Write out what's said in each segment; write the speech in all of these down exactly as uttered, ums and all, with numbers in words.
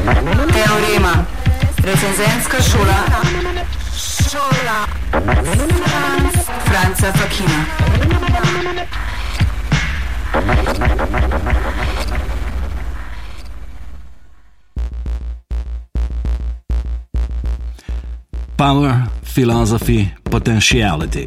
Teorema. Recenzenska šola. Šola. Franca Fakina. Power, philosophy, potentiality.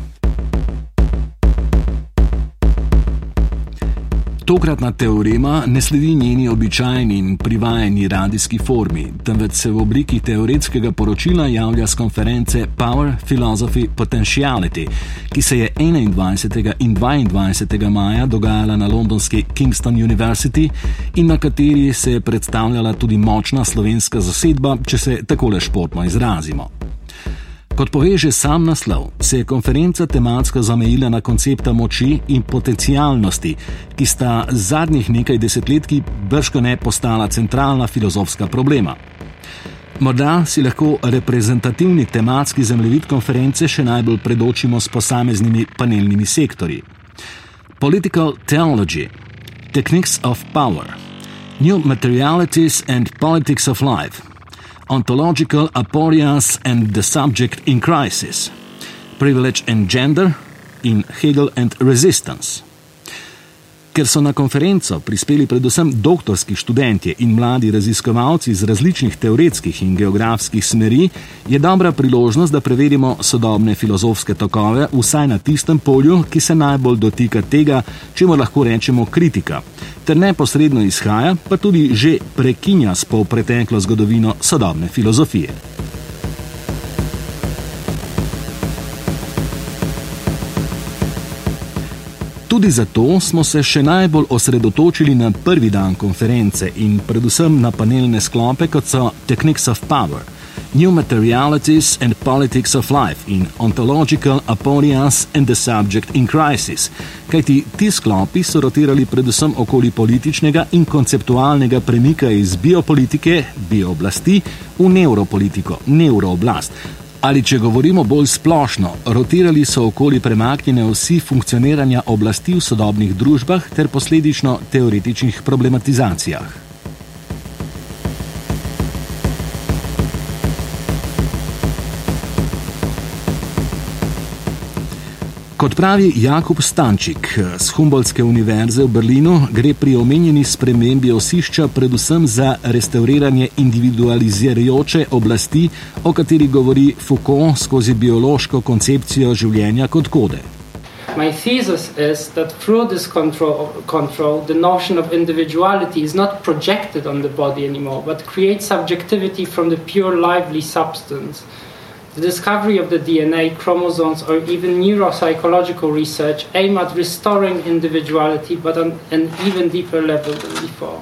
Tokratna teorema ne sledi njeni običajni in privajeni radijski formi, temveč se v obliki teoretskega poročila javlja s konference Power, Philosophy, Potentiality, ki se je enaindvajsetega in dvaindvajsetega maja dogajala na londonski Kingston University in na kateri se je predstavljala tudi močna slovenska zasedba, če se takole športno izrazimo. Kot pove že sam naslov, se je konferenca tematsko zamejila na koncepta moči in potencialnosti, ki sta zadnjih nekaj desetletij bržkone postala centralna filozofska problema. Morda si lahko reprezentativni tematski zemljevid konference še najbolj predočimo s posameznimi panelnimi sektorji. Political Theology, Techniques of Power, New Materialities and Politics of Life, Ontological Aporias and the Subject in Crisis, Privilege and Gender in Hegel and Resistance. Ker so na konferenco prispeli predvsem doktorski študentje in mladi raziskovalci iz različnih teoretskih in geografskih smeri, je dobra priložnost, da preverimo sodobne filozofske tokove vsaj na tistem polju, ki se najbolj dotika tega, čemu lahko rečemo kritika, ter neposredno izhaja, pa tudi že prekinja s polpreteklo zgodovino sodobne filozofije. Tudi zato smo se še najbolj osredotočili na prvi dan konference in predvsem na panelne sklope, kot so Techniques of Power, New Materialities and Politics of Life in Ontological Aporias and the Subject in Crisis, kajti ti sklopi so rotirali predvsem okoli političnega in konceptualnega premika iz biopolitike, biooblasti, v neuropolitiko, neurooblast. Ali če govorimo bolj splošno, rotirali so okoli premaknjene osi funkcioniranja oblasti v sodobnih družbah ter posledično teoretičnih problematizacijah. Kot pravi Jakub Stančik z Humboldtske univerze v Berlinu, gre pri omenjeni spremembi osišča predvsem za restauriranje individualizirajoče oblasti, o kateri govori Foucault skozi biološko koncepcijo življenja kot kode. My thesis is that through this control, control, the notion of individuality is not projected on the body anymore, but creates subjectivity from the pure lively substance. The discovery of the D N A, chromosomes, or even neuropsychological research aim at restoring individuality, but on an even deeper level than before.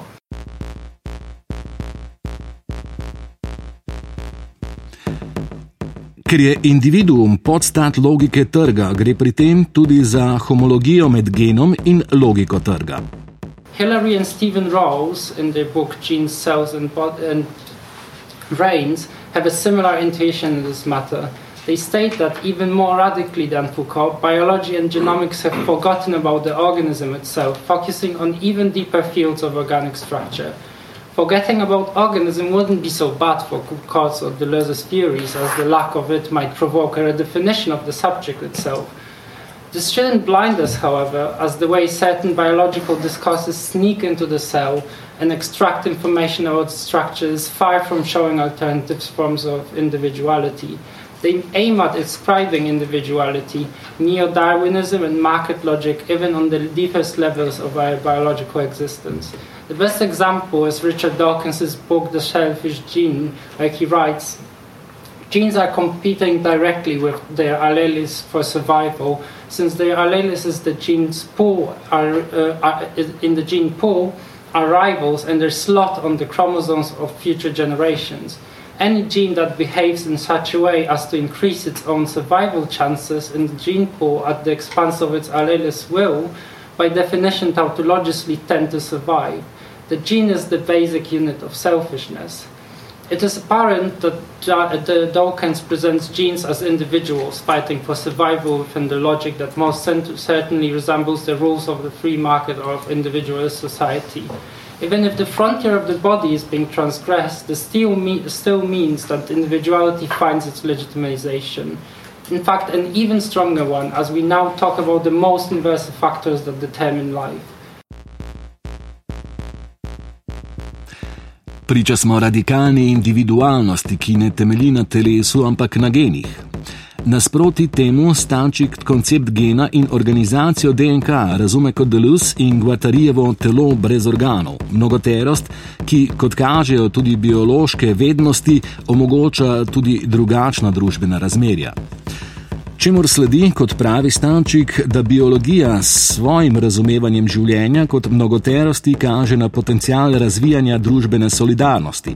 Ker je individuum podstat logike trga, gre pri tem tudi za homologijo med genom in logiko trga. Hillary and Stephen Rawls, in their book Genes, Cells and, and Brains, have a similar intuition in this matter. They state that even more radically than Foucault, biology and genomics have forgotten about the organism itself, focusing on even deeper fields of organic structure. Forgetting about organism wouldn't be so bad for Foucault's or Deleuze's theories, as the lack of it might provoke a redefinition of the subject itself. This shouldn't blind us, however, as the way certain biological discourses sneak into the cell and extract information about structure is far from showing alternative forms of individuality. They aim at ascribing individuality, neo-Darwinism and market logic, even on the deepest levels of our biological existence. The best example is Richard Dawkins' book The Selfish Gene, where he writes, genes are competing directly with their alleles for survival, since their alleles is the gene's pool are, uh, are in the gene pool are rivals and their slot on the chromosomes of future generations. Any gene that behaves in such a way as to increase its own survival chances in the gene pool at the expense of its alleles will, by definition, tautologically tend to survive. The gene is the basic unit of selfishness. It is apparent that Dawkins presents genes as individuals fighting for survival within the logic that most certainly resembles the rules of the free market or of individualist society. Even if the frontier of the body is being transgressed, this still, me- still means that individuality finds its legitimization. In fact, an even stronger one, as we now talk about the most universal factors that determine life. Priča smo radikalni individualnosti, ki ne temelji na telesu, ampak na genih. Nasproti temu Stančik koncept gena in organizacijo D N K razume kot Deleuze in Guattarijevo telo brez organov, mnogoterost, ki, kot kažejo tudi biološke vednosti, omogoča tudi drugačna družbena razmerja. Čemur sledi, kot pravi Stančik, da biologija s svojim razumevanjem življenja kot mnogoterosti kaže na potencial razvijanja družbene solidarnosti.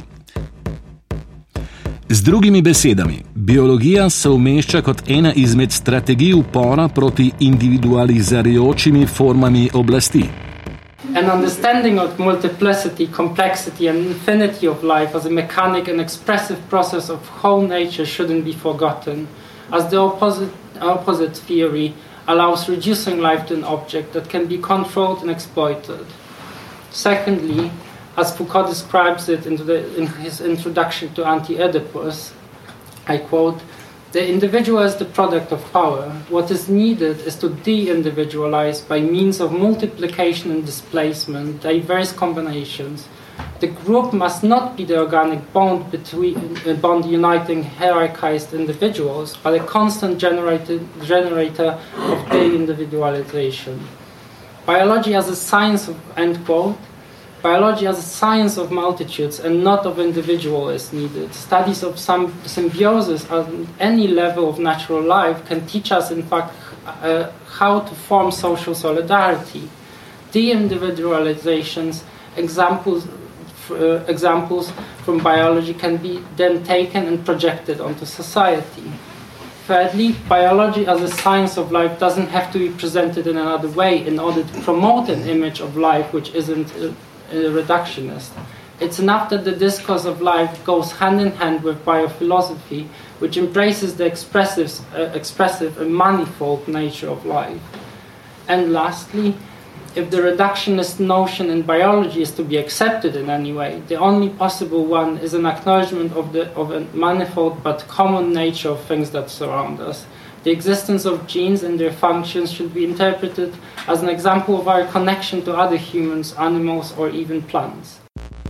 Z drugimi besedami, biologija se umešča kot ena izmed strategij upora proti individualizirajočimi formami oblasti. An understanding of multiplicity, complexity and infinity of life as a mechanic and expressive process of whole nature shouldn't be forgotten, as the opposite, opposite theory allows reducing life to an object that can be controlled and exploited. Secondly, as Foucault describes it in, the, in his introduction to Anti-Oedipus, I quote, "The individual is the product of power. What is needed is to de-individualize by means of multiplication and displacement, diverse combinations. The group must not be the organic bond between a bond uniting hierarchized individuals, but a constant generator of de-individualization. Biology as a science of," end quote, "biology as a science of multitudes and not of individual is needed. Studies of some symbiosis at any level of natural life can teach us, in fact, uh, how to form social solidarity. De-individualizations, examples, uh, examples from biology can be then taken and projected onto society. Thirdly, biology as a science of life doesn't have to be presented in another way in order to promote an image of life which isn't uh, a reductionist. It's enough that the discourse of life goes hand in hand with biophilosophy, which embraces the expressive, uh, expressive and manifold nature of life. And lastly, if the reductionist notion in biology is to be accepted in any way, the only possible one is an acknowledgement of, the, of a manifold but common nature of things that surround us. The existence of genes and their functions should be interpreted as an example of our connection to other humans, animals or even plants.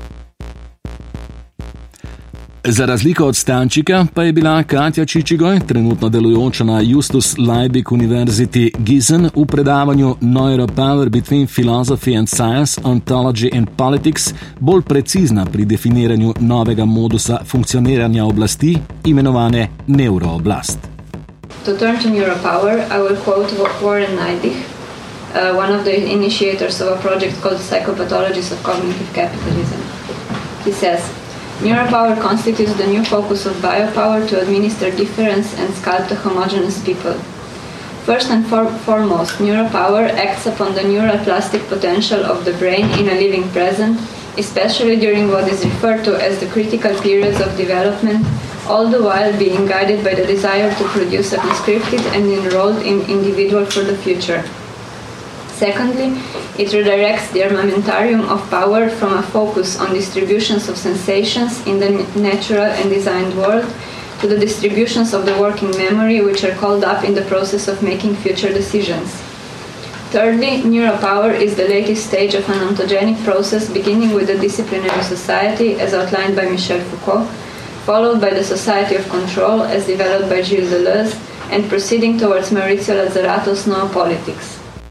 Za razliko od Stančika pa je bila Katja Čičigoj, trenutno delujoča na Justus Liebig University Gießen, v predavanju Neuropower Between Philosophy and Science, Ontology and Politics bolj precizna pri definiranju novega modusa funkcioniranja oblasti, imenovane neurooblast. To turn to neuropower, I will quote Warren Neidig, uh, one of the initiators of a project called Psychopathologies of Cognitive Capitalism. He says, "Neuropower constitutes the new focus of biopower to administer difference and sculpt a homogeneous people. First and for- foremost, neuropower acts upon the neural plastic potential of the brain in a living present, especially during what is referred to as the critical periods of development, all the while being guided by the desire to produce a conscripted and enrolled in individual for the future. Secondly, it redirects the armamentarium of power from a focus on distributions of sensations in the natural and designed world to the distributions of the working memory which are called up in the process of making future decisions. Thirdly, neuropower is the latest stage of an ontogenic process beginning with the disciplinary society as outlined by Michel Foucault, followed by the society of control as developed by Gilles Deleuze, and proceeding towards Maurizio Lazzarato's noopolitics."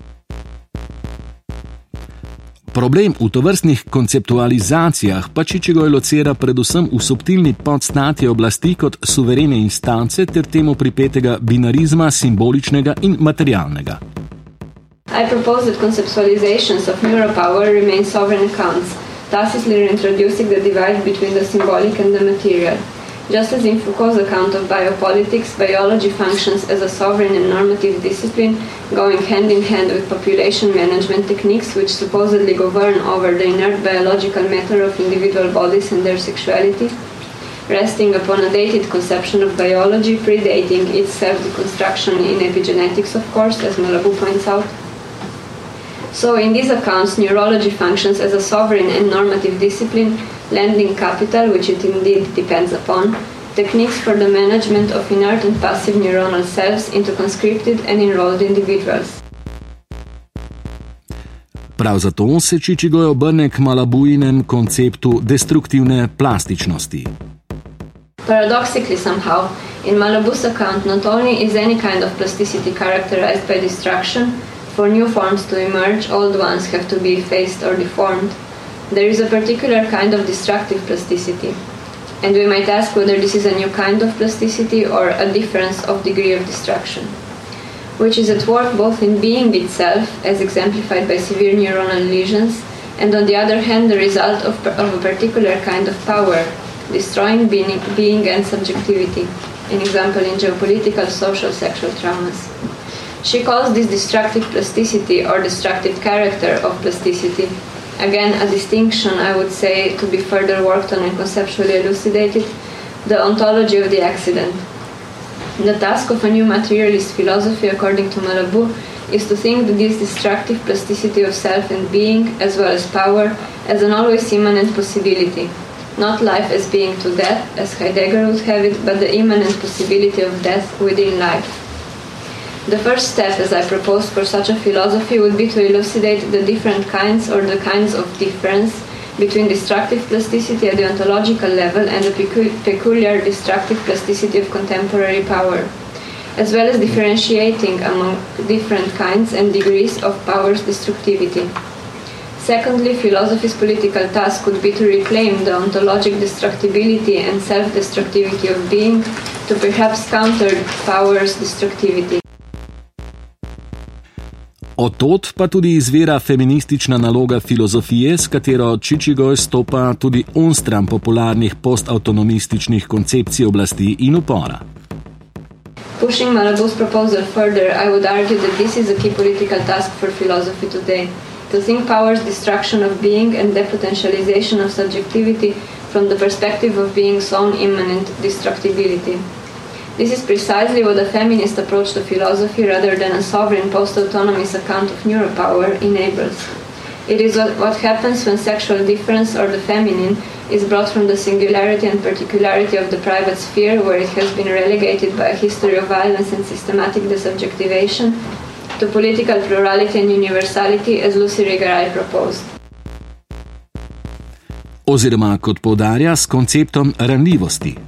Problem v tovrstnih konceptualizacijah pa Čičigoj locira predvsem v subtilni podstati oblasti kot suverene instance ter temu pripetega binarizma simboličnega in materialnega. I propose that conceptualizations of neuropower remain sovereign accounts, tacitly reintroducing the divide between the symbolic and the material. Just as in Foucault's account of biopolitics, biology functions as a sovereign and normative discipline, going hand in hand with population management techniques which supposedly govern over the inert biological matter of individual bodies and their sexuality, resting upon a dated conception of biology predating its self-deconstruction in epigenetics, of course, as Malabou points out. So in these accounts, neurology functions as a sovereign and normative discipline, lending capital, which it indeed depends upon, techniques for the management of inert and passive neuronal cells into conscripted and enrolled individuals. Prav zato se Čičigoj obrne k Malabujinem konceptu destruktivne plastičnosti. Paradoxically somehow, in Malabu's account not only is any kind of plasticity characterized by destruction, for new forms to emerge, old ones have to be effaced or deformed, there is a particular kind of destructive plasticity. And we might ask whether this is a new kind of plasticity or a difference of degree of destruction, which is at work both in being itself, as exemplified by severe neuronal lesions, and on the other hand the result of, of a particular kind of power, destroying being, being and subjectivity, an example in geopolitical, social, sexual traumas. She calls this destructive plasticity or destructive character of plasticity, again a distinction I would say to be further worked on and conceptually elucidated, the ontology of the accident. The task of a new materialist philosophy, according to Malabou, is to think that this destructive plasticity of self and being, as well as power, as an always immanent possibility. Not life as being to death, as Heidegger would have it, but the immanent possibility of death within life. The first step, as I proposed for such a philosophy, would be to elucidate the different kinds or the kinds of difference between destructive plasticity at the ontological level and the pecu- peculiar destructive plasticity of contemporary power, as well as differentiating among different kinds and degrees of power's destructivity. Secondly, philosophy's political task would be to reclaim the ontologic destructibility and self-destructivity of being, to perhaps counter power's destructivity. Od tod pa tudi izvira feministična naloga filozofije, s katero Čičigoj stopa tudi onstran popularnih postautonomističnih koncepcij oblasti in upora. Pushing Malabou's proposal further, I would argue that this is a key political task for philosophy today, to think power's destruction of being and depotentialization of subjectivity from the perspective of being's own immanent destructibility. This is precisely what a feminist approach to philosophy rather than a sovereign post-autonomous account of neuropower enables. It is what, what happens when sexual difference or the feminine is brought from the singularity and particularity of the private sphere, where it has been relegated by a history of violence and systematic desubjectivation, to political plurality and universality, as Lucy Rigaray proposed. Oziroma, kot poudarja, s konceptom ranljivosti.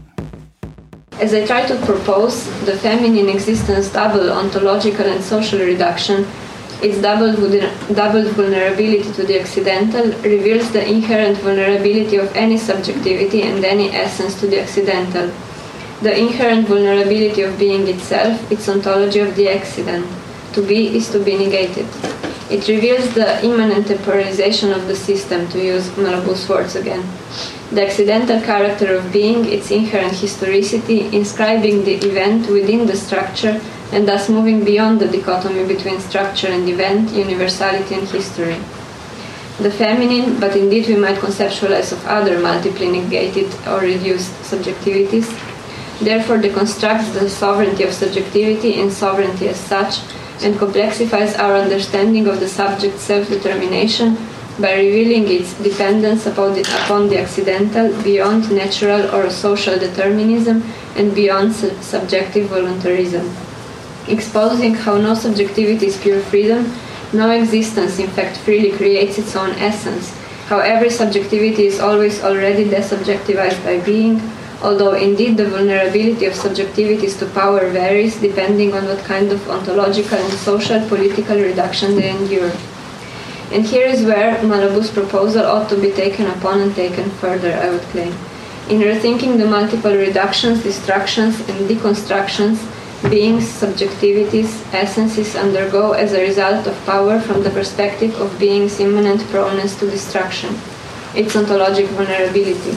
As I try to propose, the feminine existence double ontological and social reduction, its double, double vulnerability to the accidental, reveals the inherent vulnerability of any subjectivity and any essence to the accidental. The inherent vulnerability of being itself, its ontology of the accident. To be is to be negated. It reveals the immanent temporalization of the system, to use Malabou's words again. The accidental character of being, its inherent historicity, inscribing the event within the structure and thus moving beyond the dichotomy between structure and event, universality and history. The feminine, but indeed we might conceptualize of other multiply negated or reduced subjectivities, therefore deconstructs the sovereignty of subjectivity in sovereignty as such, and complexifies our understanding of the subject's self-determination by revealing its dependence upon the, upon the accidental, beyond natural or social determinism, and beyond su- subjective voluntarism. Exposing how no subjectivity is pure freedom, no existence in fact freely creates its own essence, how every subjectivity is always already desubjectivized by being, although indeed the vulnerability of subjectivities to power varies depending on what kind of ontological and social political reduction they endure. And here is where Malabou's proposal ought to be taken upon and taken further, I would claim. In rethinking the multiple reductions, destructions, and deconstructions beings, subjectivities, essences undergo as a result of power from the perspective of being's immanent proneness to destruction, its ontologic vulnerability.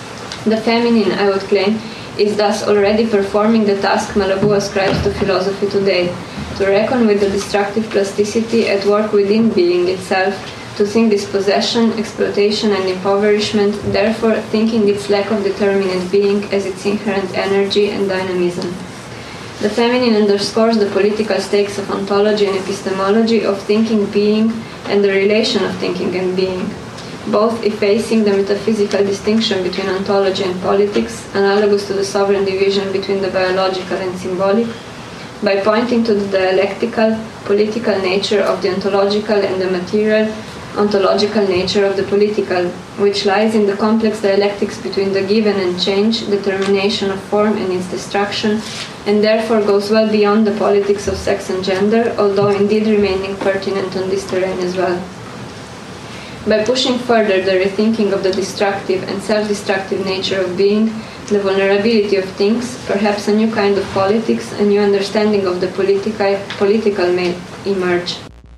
The feminine, I would claim, is thus already performing the task Malabou ascribes to philosophy today, to reckon with the destructive plasticity at work within being itself, to think dispossession, exploitation and impoverishment, therefore thinking its lack of determinate being as its inherent energy and dynamism. The feminine underscores the political stakes of ontology and epistemology, of thinking being and the relation of thinking and being, both effacing the metaphysical distinction between ontology and politics, analogous to the sovereign division between the biological and symbolic, by pointing to the dialectical, political nature of the ontological and the material, ontological nature of the political, which lies in the complex dialectics between the given and change, determination of form and its destruction, and therefore goes well beyond the politics of sex and gender, although indeed remaining pertinent on this terrain as well. By pushing further the rethinking of the destructive and self-destructive nature of being, the vulnerability of things, perhaps a new kind of politics, a new understanding of the politica, political may emerge.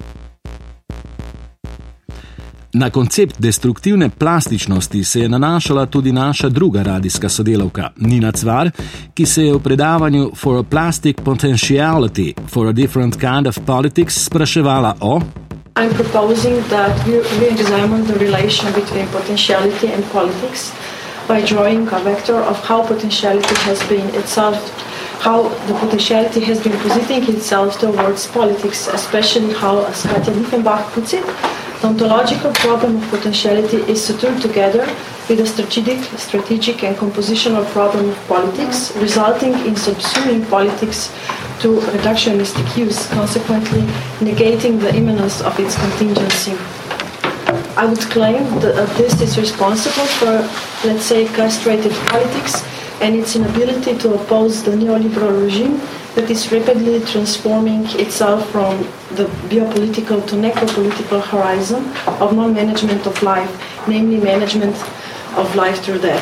Na koncept destruktivne plastičnosti se je nanašala tudi naša druga radijska sodelavka, Nina Cvar, ki se je v predavanju For a Plastic Potentiality for a Different Kind of Politics spraševala o I'm proposing that we re-examine the relation between potentiality and politics by drawing a vector of how potentiality has been itself, how the potentiality has been positioning itself towards politics, especially how, as Katja Diefenbach puts it, the ontological problem of potentiality is sutured together with a strategic, strategic and compositional problem of politics, resulting in subsuming politics to reductionistic use, consequently negating the immanence of its contingency. I would claim that this is responsible for, let's say, castrated politics and its inability to oppose the neoliberal regime that is rapidly transforming itself from the biopolitical to necropolitical horizon of non-management of life, namely management of life through death.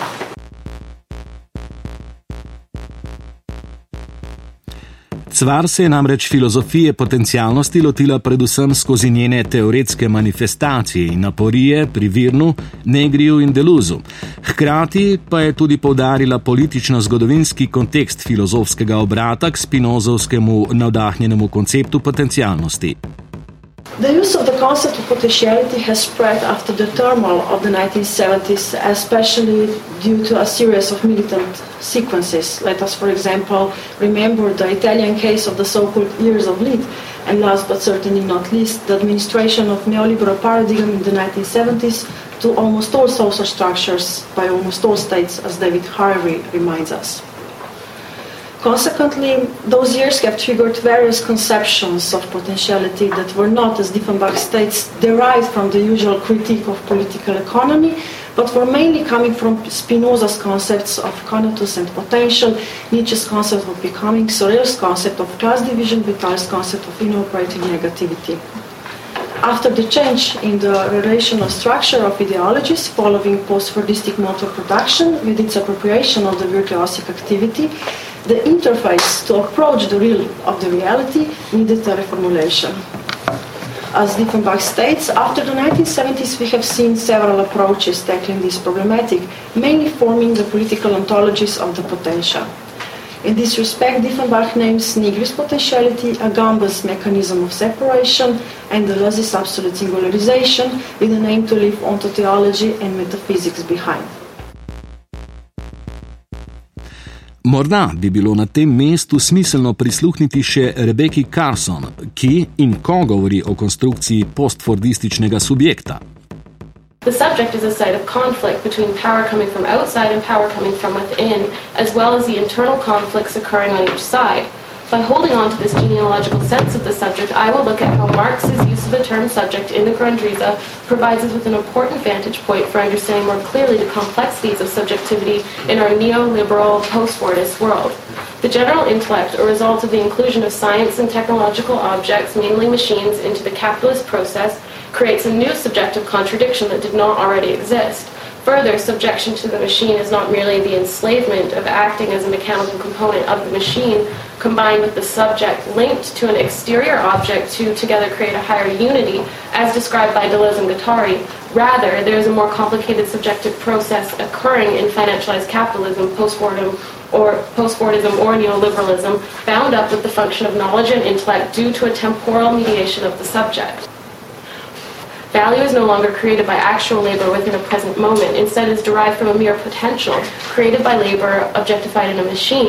Cvar se je namreč filozofije potencialnosti lotila predvsem skozi njene teoretske manifestacije in aporije pri Virnu, Negriju in Deleuzu. Hkrati pa je tudi poudarila politično-zgodovinski kontekst filozofskega obrata k spinozovskemu navdahnjenemu konceptu potencialnosti. The use of the concept of potentiality has spread after the turmoil of the nineteen seventies, especially due to a series of militant sequences. Let us, for example, remember the Italian case of the so-called years of lead, and last but certainly not least, the administration of neoliberal paradigm in the nineteen seventies to almost all social structures by almost all states, as David Harvey reminds us. Consequently, those years have triggered various conceptions of potentiality that were not, as Diefenbach states, derived from the usual critique of political economy, but were mainly coming from Spinoza's concepts of conatus and potential, Nietzsche's concept of becoming, Sorel's concept of class division, Vital's concept of inoperative negativity. After the change in the relational structure of ideologies following post-Fordistic motor production with its appropriation of the virtuosic activity, the interface to approach the real of the reality needed a reformulation. As Diefenbach states, after the nineteen seventies we have seen several approaches tackling this problematic, mainly forming the political ontologies of the potential. In this respect, Diefenbach names Negri's potentiality, Agamben's mechanism of separation, and Deleuze's absolute singularization, with an aim to leave ontotheology and metaphysics behind. Morda bi bilo na tem mestu smiselno prisluhniti še Rebecki Carson, ki in ko govori o konstrukciji postfordističnega subjekta. The subject is a site of conflict between power coming from outside and power coming from within, as well as the internal conflicts occurring on each side. By holding on to this genealogical sense of the subject, I will look at how Marx's use of the term subject in the Grundrisse provides us with an important vantage point for understanding more clearly the complexities of subjectivity in our neoliberal post-Fordist world. The general intellect, a result of the inclusion of science and technological objects, namely machines, into the capitalist process, creates a new subjective contradiction that did not already exist. Further, subjection to the machine is not merely the enslavement of acting as a mechanical component of the machine, combined with the subject linked to an exterior object to together create a higher unity, as described by Deleuze and Guattari. Rather, there is a more complicated subjective process occurring in financialized capitalism, post-Fordism, or post-Fordism or neoliberalism, bound up with the function of knowledge and intellect due to a temporal mediation of the subject. Value is no longer created by actual labor within a present moment. Instead, is derived from a mere potential created by labor objectified in a machine.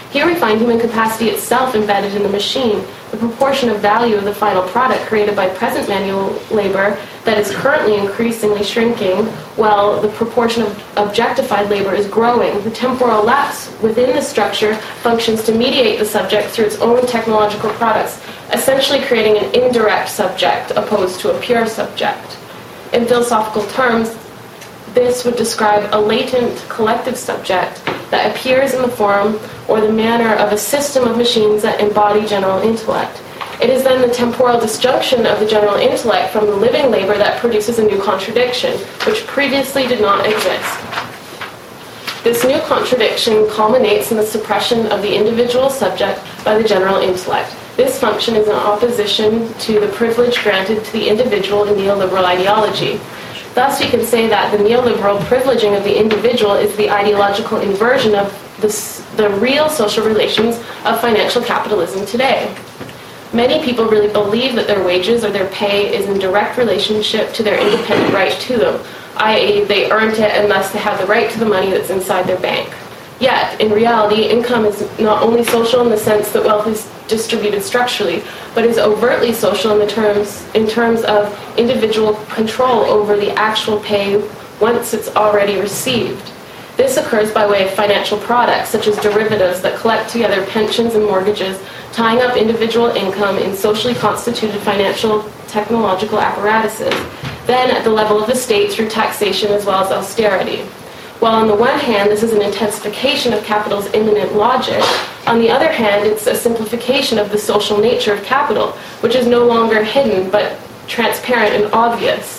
Here we find human capacity itself embedded in the machine, the proportion of value of the final product created by present manual labor that is currently increasingly shrinking, while the proportion of objectified labor is growing. The temporal lapse within the structure functions to mediate the subject through its own technological products, essentially creating an indirect subject opposed to a pure subject. In philosophical terms, this would describe a latent collective subject that appears in the form or the manner of a system of machines that embody general intellect. It is then the temporal disjunction of the general intellect from the living labor that produces a new contradiction, which previously did not exist. This new contradiction culminates in the suppression of the individual subject by the general intellect. This function is in opposition to the privilege granted to the individual in neoliberal ideology. Thus, we can say that the neoliberal privileging of the individual is the ideological inversion of this, the real social relations of financial capitalism today. Many people really believe that their wages or their pay is in direct relationship to their independent right to them, that is they earned it and thus they have the right to the money that's inside their bank. Yet, in reality, income is not only social in the sense that wealth is distributed structurally, but is overtly social in the terms in terms of individual control over the actual pay once it's already received. This occurs by way of financial products, such as derivatives that collect together pensions and mortgages, tying up individual income in socially constituted financial technological apparatuses, then at the level of the state through taxation as well as austerity. While on the one hand, this is an intensification of capital's immanent logic, on the other hand, it's a simplification of the social nature of capital, which is no longer hidden but transparent and obvious.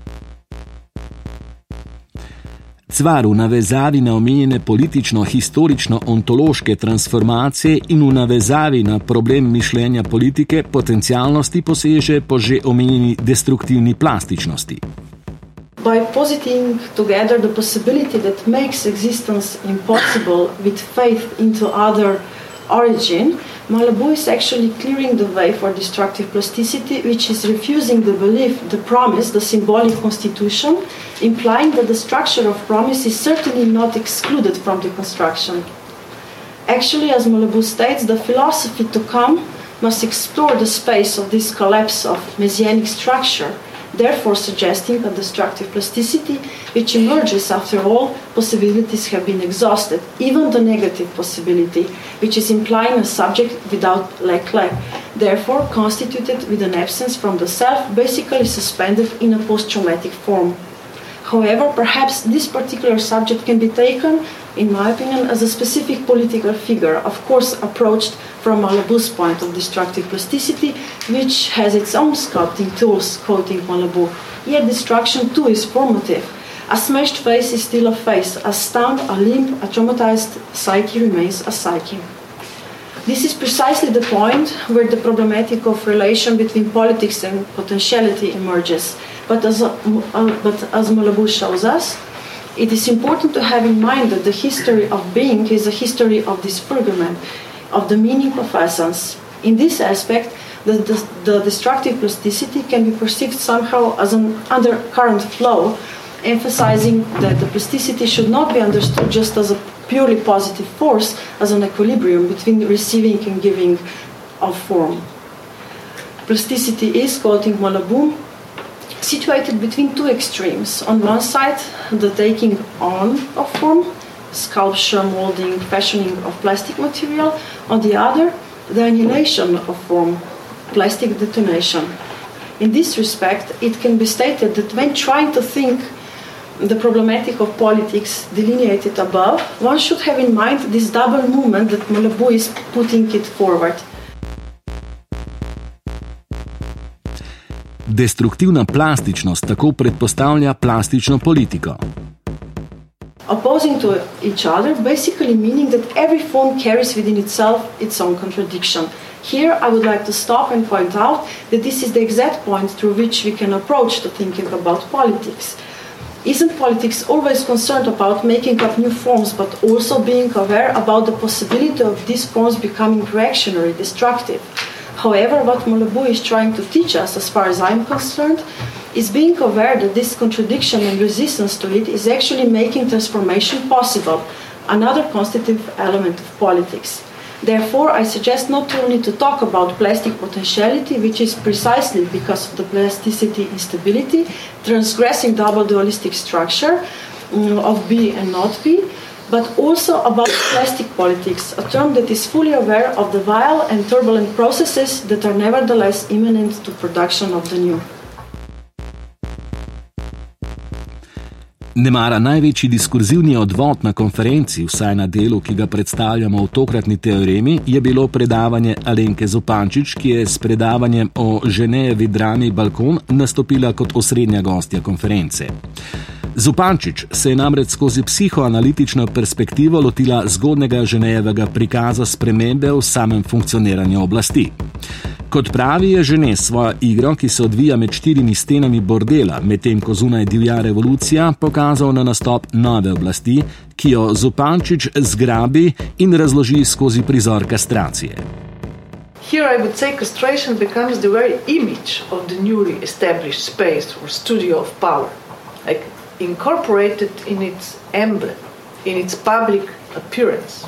Cvar v navezavi na omenjene politično-historično-ontološke transformacije in v navezavi na problem mišljenja politike potencialnosti poseže po že omenjeni destruktivni plastičnosti. By positing together the possibility that makes existence impossible with faith into other origin, Malebou is actually clearing the way for destructive plasticity, which is refusing the belief, the promise, the symbolic constitution, implying that the structure of promise is certainly not excluded from the construction. Actually, as Malebou states, the philosophy to come must explore the space of this collapse of messianic structure, therefore suggesting a destructive plasticity which emerges after all possibilities have been exhausted, even the negative possibility, which is implying a subject without lack-lack, therefore constituted with an absence from the self, basically suspended in a post-traumatic form. However, perhaps this particular subject can be taken, in my opinion, as a specific political figure, of course approached from Malebou's point of destructive plasticity, which has its own sculpting tools, quoting Malebou. Yet destruction too is formative. A smashed face is still a face, a stunned, a limp, a traumatized psyche remains a psyche. This is precisely the point where the problematic of relation between politics and potentiality emerges. But as, uh, but as Malebou shows us, it is important to have in mind that the history of being is a history of disfigurement, of the meaning of essence. In this aspect, the, the, the destructive plasticity can be perceived somehow as an undercurrent flow, emphasizing that the plasticity should not be understood just as a purely positive force, as an equilibrium between receiving and giving of form. Plasticity is, quoting Malebou, situated between two extremes. On one side, the taking on of form, sculpture, molding, fashioning of plastic material. On the other, the annihilation of form, plastic detonation. In this respect, it can be stated that when trying to think the problematic of politics delineated above, one should have in mind this double movement that Malebou is putting it forward. Destruktivna plastičnost tako predpostavlja plastično politiko. Opposing to each other, basically meaning that every form carries within itself its own contradiction. Here I would like to stop and point out that this is the exact point through which we can approach to thinking about politics. Isn't politics always concerned about making up new forms, but also being aware about the possibility of these forms becoming reactionary, destructive? However, what Malebou is trying to teach us, as far as I'm concerned, is being aware that this contradiction and resistance to it is actually making transformation possible, another constitutive element of politics. Therefore, I suggest not only to talk about plastic potentiality, which is precisely because of the plasticity instability, transgressing double dualistic structure um, of be and not be, but also about plastic politics, a term that is fully aware of the vile and turbulent processes that are nevertheless imminent to production of the new. Nemara največji diskurzivni odvod na konferenci, vsaj na delu, ki ga predstavljamo v tokratni teoremi, je bilo predavanje Alenke Zupančič, ki je s predavanjem o Ženejevi drami Balkon nastopila kot osrednja gostja konference. Zupančič se je namreč skozi psihoanalitično perspektivo lotila zgodnega Ženejevega prikaza spremembe v samem funkcioniranju oblasti. Kot pravi, je Žene svojo igro, ki se odvija med štirimi stenami bordela, medtem ko zunaj divja revolucija, pokazal na nastop nove oblasti, ki jo Zupančič zgrabi in razloži skozi prizor kastracije. Here I would say castration becomes the very image of the newly established space or studio of power, like incorporated in its emblem, in its public appearance.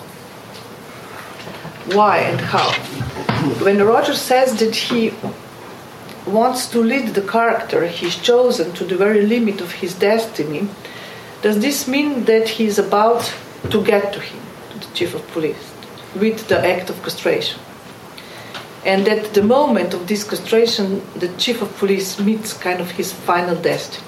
Why and how? When Roger says that he wants to lead the character he's chosen to the very limit of his destiny, does this mean that he's about to get to him, to the chief of police, with the act of castration? And at the moment of this castration, the chief of police meets kind of his final destiny.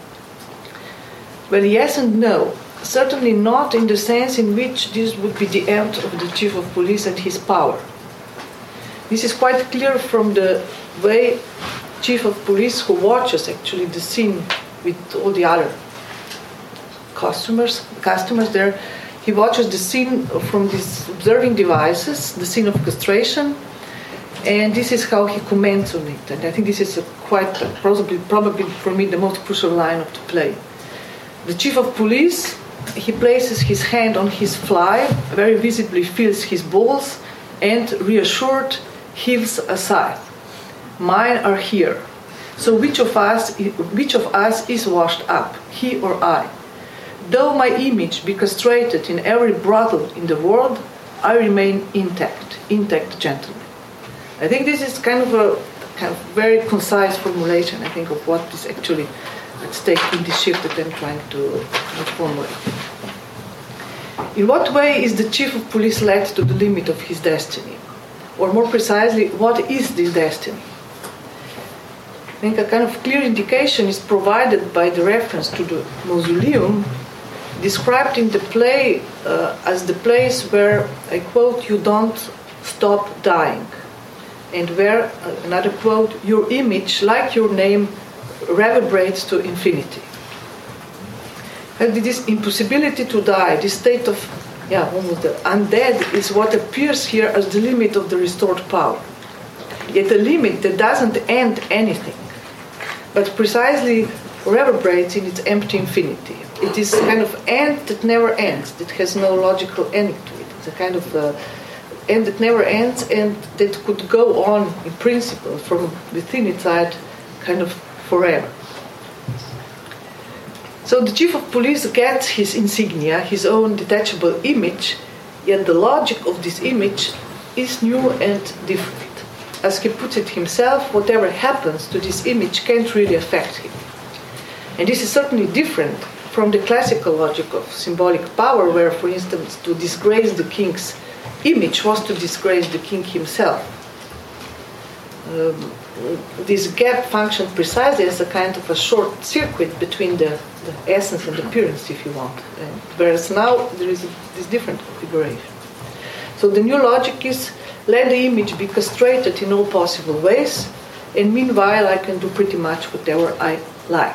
Well, yes and no. Certainly not in the sense in which this would be the end of the chief of police and his power. This is quite clear from the way chief of police, who watches actually the scene with all the other customers, customers there, he watches the scene from these observing devices, the scene of castration, and this is how he comments on it. And I think this is a quite probably, probably for me the most crucial line of the play. The chief of police, he places his hand on his fly, very visibly feels his balls, and reassured heaves a sigh. Mine are here. So which of us, which of us is washed up, he or I? Though my image be castrated in every brothel in the world, I remain intact, intact gentleman. I think this is kind of a kind of very concise formulation, I think, of what is actually at stake in this shift that I'm trying to formulate. In what way is the chief of police led to the limit of his destiny? Or more precisely, what is this destiny? I think a kind of clear indication is provided by the reference to the mausoleum, described in the play uh, as the place where, I quote, you don't stop dying, and where, uh, another quote, your image, like your name, reverberates to infinity. And this impossibility to die, this state of yeah, almost the undead, is what appears here as the limit of the restored power. Yet a limit that doesn't end anything, but precisely reverberates in its empty infinity. It is a kind of end that never ends, that has no logical ending to it. It's a kind of uh, end that never ends and that could go on in principle from within inside kind of forever. So the chief of police gets his insignia, his own detachable image, yet the logic of this image is new and different. As he puts it himself, whatever happens to this image can't really affect him. And this is certainly different from the classical logic of symbolic power, where, for instance, to disgrace the king's image was to disgrace the king himself. Um, this gap functioned precisely as a kind of a short circuit between the, the essence and the appearance, if you want. And whereas now there is a, this different configuration. So the new logic is, let the image be castrated in all possible ways, and meanwhile I can do pretty much whatever I like.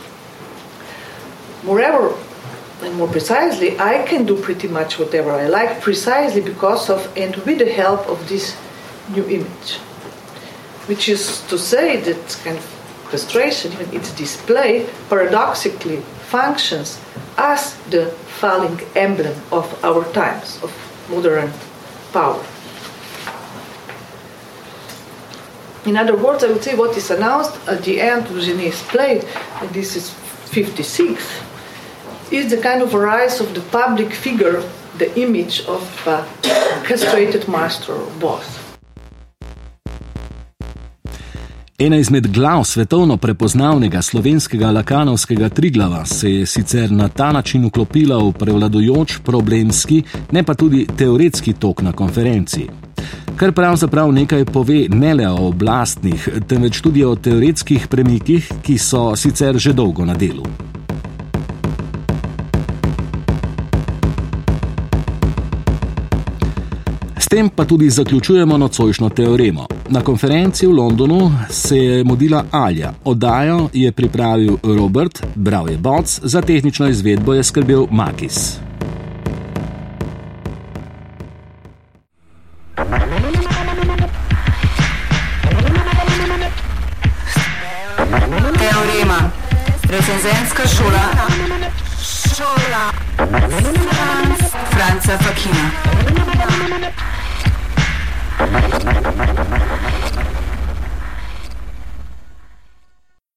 Moreover, and more precisely, I can do pretty much whatever I like precisely because of and with the help of this new image. Which is to say that kind of castration, even its display, paradoxically functions as the falling emblem of our times, of modern power. In other words, I would say what is announced at the end of Gené's play, and this is fifty-six, is the kind of rise of the public figure the image of a castrated master or boss. Ena izmed glav svetovno prepoznavnega slovenskega lakanovskega Triglava se je sicer na ta način vklopila v prevladujoč problemski, ne pa tudi teoretski tok na konferenci. Kar pravzaprav nekaj pove ne le o oblastnih, temveč tudi o teoretskih premikih, ki so sicer že dolgo na delu. S tem pa tudi zaključujemo nocojšnjo teoremo. Na konferenci v Londonu se je mudila Alja. Oddajo je pripravil Robert, bral je Boc, za tehnično izvedbo je skrbel Makis. Teorema. Recenzenska šola. Šola. Franca Fakina.